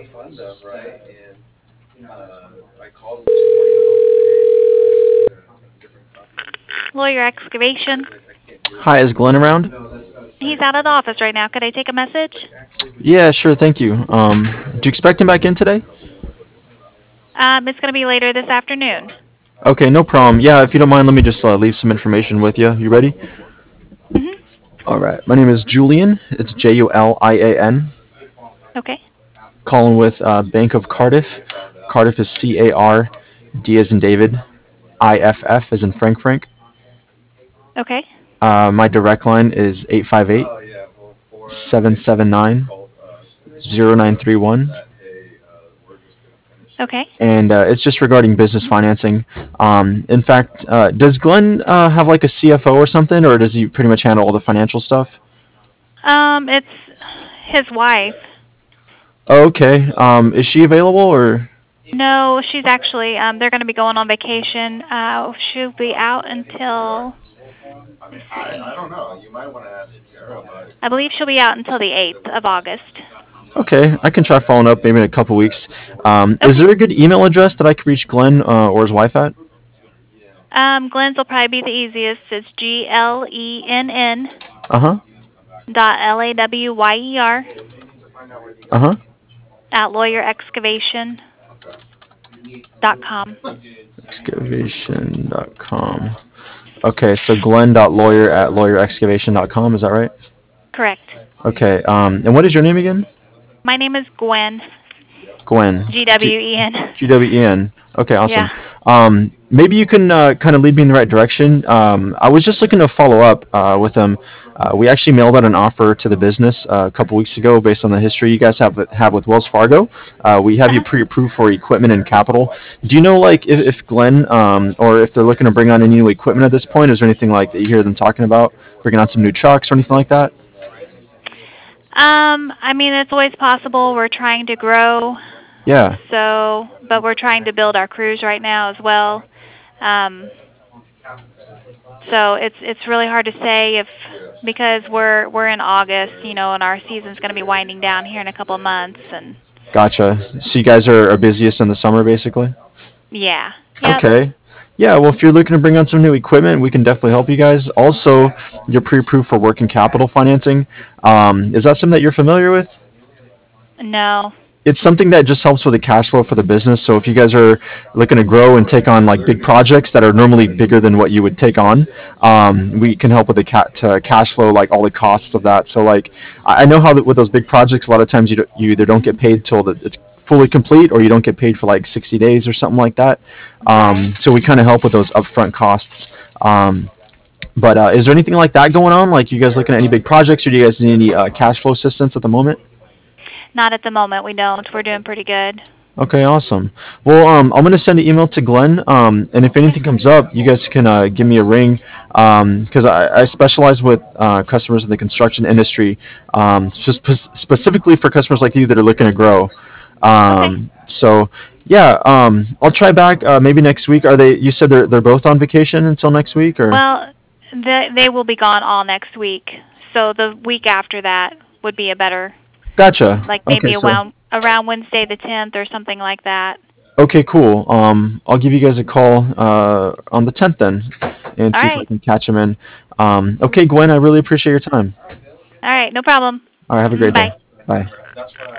Lawyer Excavation. Hi, is Glenn around? He's out of the office right now. Could I take a message? Yeah, sure, thank you. Do you expect him back in today? It's going to be later this afternoon. Okay, no problem. Yeah, if you don't mind, let me just leave some information with you. You ready? Mhm. All right. My name is Julian. It's Julian. Okay. Calling with Bank of Cardiff. Cardiff is CARD as in David, IFF as in Frank. Okay. My direct line is 858-779-0931. Okay. And it's just regarding business financing. In fact, does Glenn have like a CFO or something, or does he pretty much handle all the financial stuff? It's his wife. Oh, okay. Is she available or? No, she's actually they're going to be going on vacation. She'll be out until let me see. I believe she'll be out until the 8th of August. Okay, I can try following up maybe in a couple weeks. Is Okay. there a good email address that I could reach Glenn or his wife at? Glenn's will probably be the easiest. It's GLENN Uh huh. dot LAWYER Uh huh. at lawyerexcavation.com. Excavation.com. Okay, so glenn.lawyer@lawyerexcavation.com. Is that right? Correct. Okay. And what is your name again? My name is Gwen. Gwen. GWEN. GWEN. Okay, Yeah. awesome. Maybe you can kind of lead me in the right direction. I was just looking to follow up with them. We actually mailed out an offer to the business a couple weeks ago based on the history you guys have with Wells Fargo. We have you Uh-huh. pre-approved for equipment and capital. Do you know like if Glenn or if they're looking to bring on any new equipment at this point? Is there anything like that you hear them talking about bringing on some new trucks or anything like that? I mean, it's always possible. We're trying to grow, Yeah. but we're trying to build our crews right now as well. Um, so it's really hard to say if because we're in August, and our season's going to be winding down here in a couple of months, and Gotcha. So you guys are busiest in the summer, basically. yeah, yep. Okay. Yeah, well, if you're looking to bring on some new equipment, we can definitely help you guys. Also, you're pre-approved for working capital financing. Is that something that you're familiar with? No. It's something that just helps with the cash flow for the business. So if you guys are looking to grow and take on like big projects that are normally bigger than what you would take on, we can help with the cash flow, like all the costs of that. So like I know how that with those big projects, a lot of times you either don't get paid till it's fully complete, or you don't get paid for like 60 days or something like that. Right. So we kind of help with those upfront costs. But is there anything like that going on? Like you guys looking at any big projects, or do you guys need any cash flow assistance at the moment? Not at the moment. We don't. We're doing pretty good. Okay, awesome. Well, I'm gonna send an email to Glenn, and if Okay. anything comes up, you guys can give me a ring, because I specialize with customers in the construction industry, specifically for customers like you that are looking to grow. Okay. So, yeah, I'll try back maybe next week. Are they? You said they're both on vacation until next week, or? Well, they will be gone all next week. So the week after that would be a better, Gotcha. like Okay, maybe so around Wednesday the 10th or something like that. okay, cool. I'll give you guys a call on the 10th then, and All see if I right. can catch them in. Okay, Gwen, I really appreciate your time. All right. No problem. All right, have a great day. Bye. Bye.